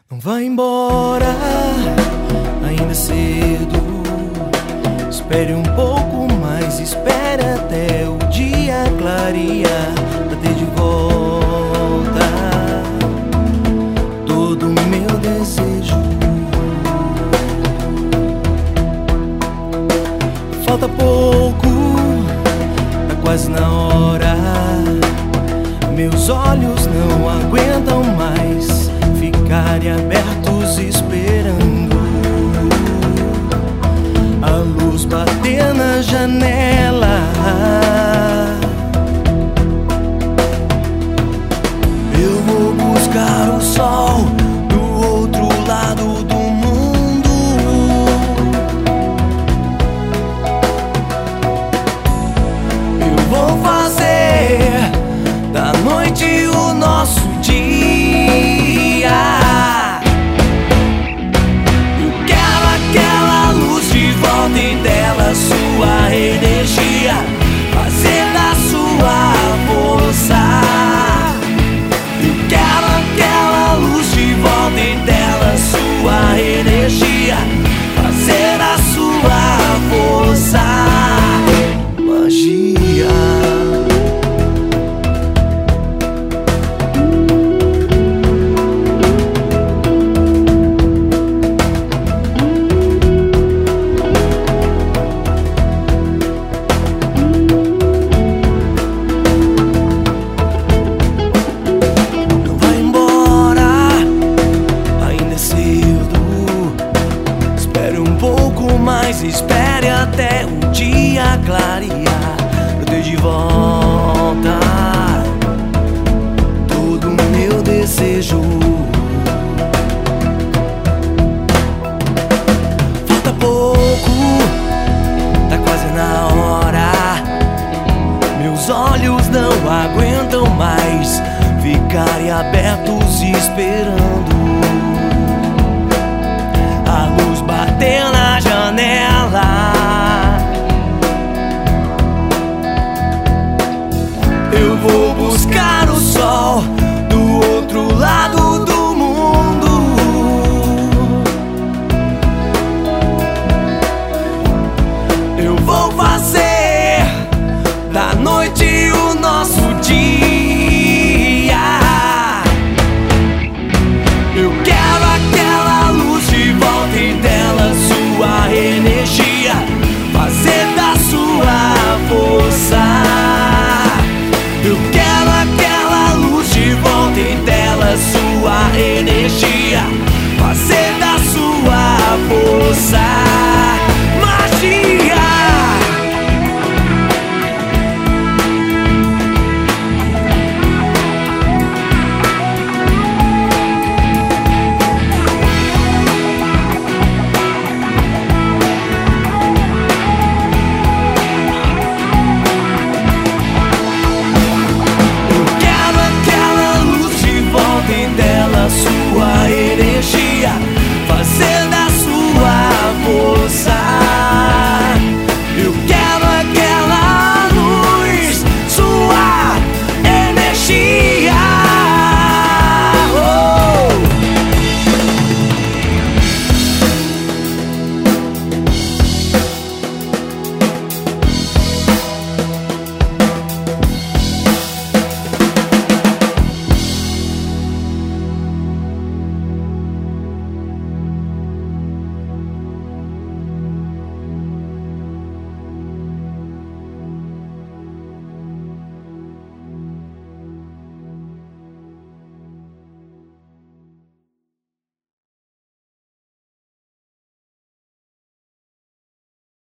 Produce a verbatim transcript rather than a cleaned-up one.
Não vai embora, ainda é cedo. Espere um pouco mais, espere até o dia clarear, pra ter de volta todo o meu desejo. Falta pouco, tá quase na hora. Meus olhos não aguentam mais ficarem abertos esperando a luz bater na janela. Eu vou buscar o sol